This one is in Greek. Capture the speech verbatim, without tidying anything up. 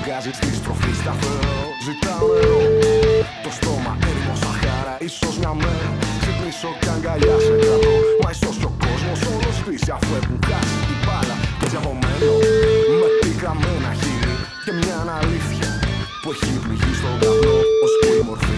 αναγκάζει τη στροφή σταθερό. Ζητάω νερό, το στόμα έρημο σαν χάρα. Ίσως μια μέρα ξυπνήσω κι αγκαλιά σε κρατώ. Μα ίσως κι ο κόσμος όλος σβήσει αφού έχουν χάσει την μπάλα. Έτσι απομένω με πικραμένα χείλη και μια αλήθεια που έχει πληγεί στον καπνό, ως που η μορφή